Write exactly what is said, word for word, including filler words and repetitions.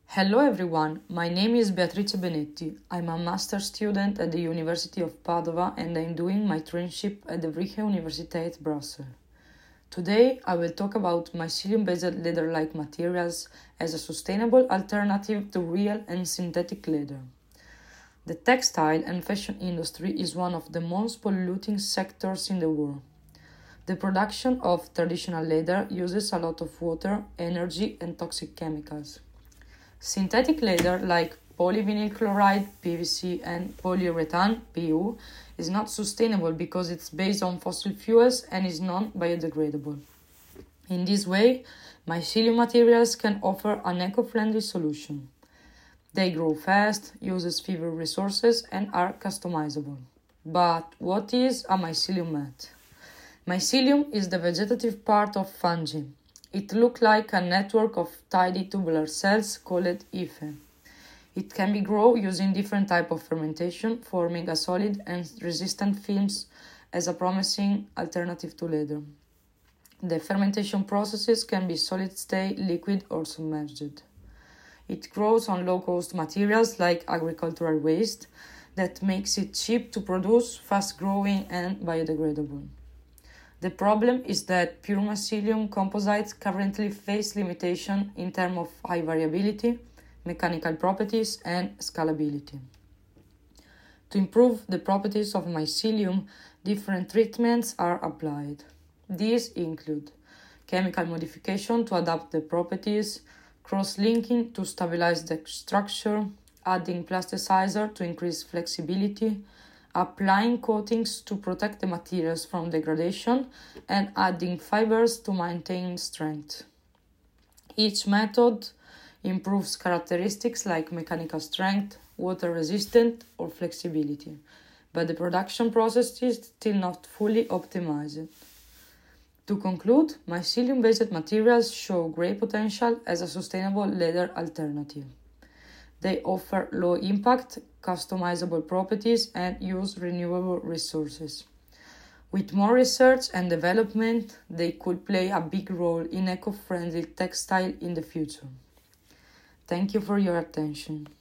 Hello everyone, my name is Beatrice Benetti. I'm a master student at the University of Padova and I'm doing my traineeship at the Vrije Universiteit Brussels. Today I will talk about mycelium-based leather-like materials as a sustainable alternative to real and synthetic leather. The textile and fashion industry is one of the most polluting sectors in the world. The production of traditional leather uses a lot of water, energy and toxic chemicals. Synthetic leather like polyvinyl chloride, P V C, and polyurethane, P U, is not sustainable because it's based on fossil fuels and is non-biodegradable. In this way, mycelium materials can offer an eco-friendly solution. They grow fast, use fewer resources, and are customizable. But what is a mycelium mat? Mycelium is the vegetative part of fungi. It looks like a network of tiny tubular cells called hyphae. It can be grown using different types of fermentation, forming a solid and resistant films as a promising alternative to leather. The fermentation processes can be solid-state, liquid, or submerged. It grows on low-cost materials like agricultural waste that makes it cheap to produce, fast-growing, and biodegradable. The problem is that pure mycelium composites currently face limitation in terms of high variability, mechanical properties, and scalability. To improve the properties of mycelium, different treatments are applied. These include chemical modification to adapt the properties, cross-linking to stabilize the structure, adding plasticizer to increase flexibility, applying coatings to protect the materials from degradation, and adding fibers to maintain strength. Each method improves characteristics like mechanical strength, water resistance, or flexibility, but the production process is still not fully optimized. To conclude, mycelium-based materials show great potential as a sustainable leather alternative. They offer low impact, customizable properties, and use renewable resources. With more research and development, they could play a big role in eco-friendly textile in the future. Thank you for your attention.